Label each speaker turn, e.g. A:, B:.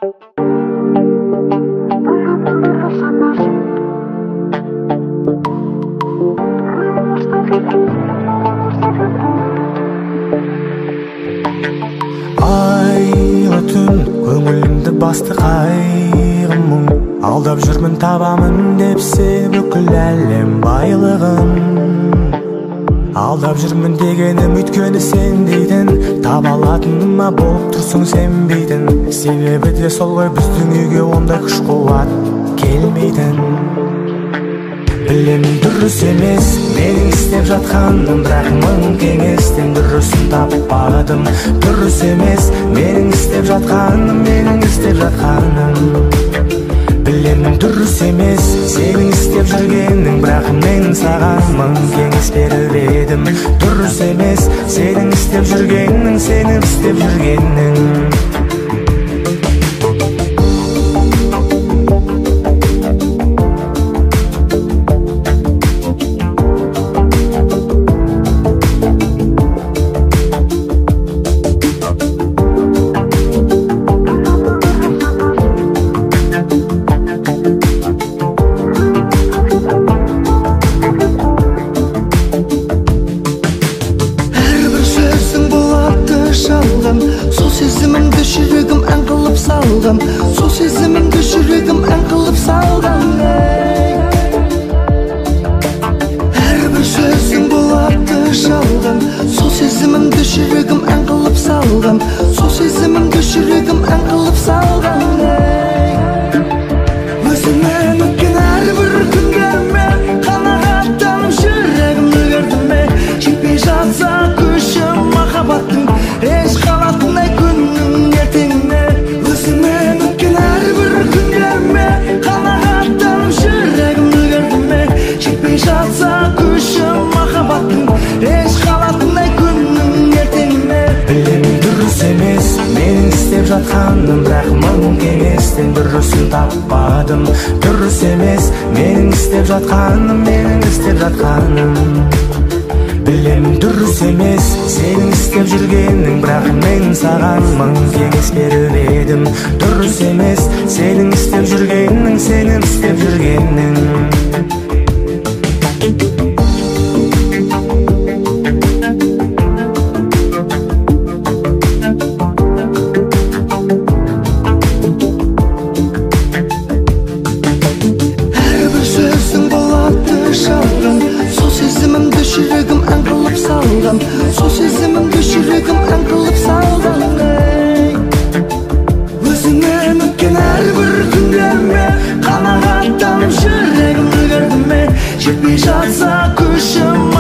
A: Айлы түн көңілімді басты қайғым мұң, алдап жүрмін табамын деп сен бүкіл әлем байлығын. Алдап жүрмін дегенім өйткені сен дейтін, таба алатыныма болып тұрсың сенбейтін. Себебі де сол ғой біздің үйге ондай күш қуат келмейтін. Білем дұрыс емес менің істеп жатқаным, бірақ мың кеңестен дұрысын таппадым. Дұрыс емес менің істеп жатқаным, менің істеп жатқаным. Білем дұрыс емес сенің істеп жүргенің, бірақ мен саған мың кеңес беріп едім. Дұрыс емес сенің істеп жүргенің, сенің істеп жүргенің.
B: Сол сезімімді жүрегім ән қылып салғам, сол сезімімді жүрегім ән қылып салғам. Әрбір сөзің болатты жалған, сол сезімімді жүрегім ән қылып салғам, сол сезімімді жүрегім ән қылып салғам. Өзіңнен өткен әрбір күндеріме қанағаттанып жүрегімді көрдіме, жетпей жатса күшім махаббаттың еш қалатындай күннің ертеңіне. Өзіңмен өткен әрбір күндеріме қанағаттанып жүрегімді көрдіме, жетпей жатса күшім махаббаттың еш қалатындай күннің ертеңіне.
A: Білем дұрыс емес менің істеп жатқаным, бірақ мың кеңестен дұрысын таппадым. Дұрыс емес менің істеп жатқаным, менің істеп жатқаным. Білем дұрыс емес сенің істеп жүргенің, бірақ мен саған мың кеңес беріп едім. Дұрыс емес сенің істеп жүргенің, сенің істеп жүргенің.
B: Әрбір сөзің болады жалған, сол сезімімді жүрегім ән қылып салғам, сол сезімімді жүрегім ән қылып салғам. Өзіңмен өткен әрбір күндеріме қанағаттанып жүрегімді көрдіме, жетпей жатса күшім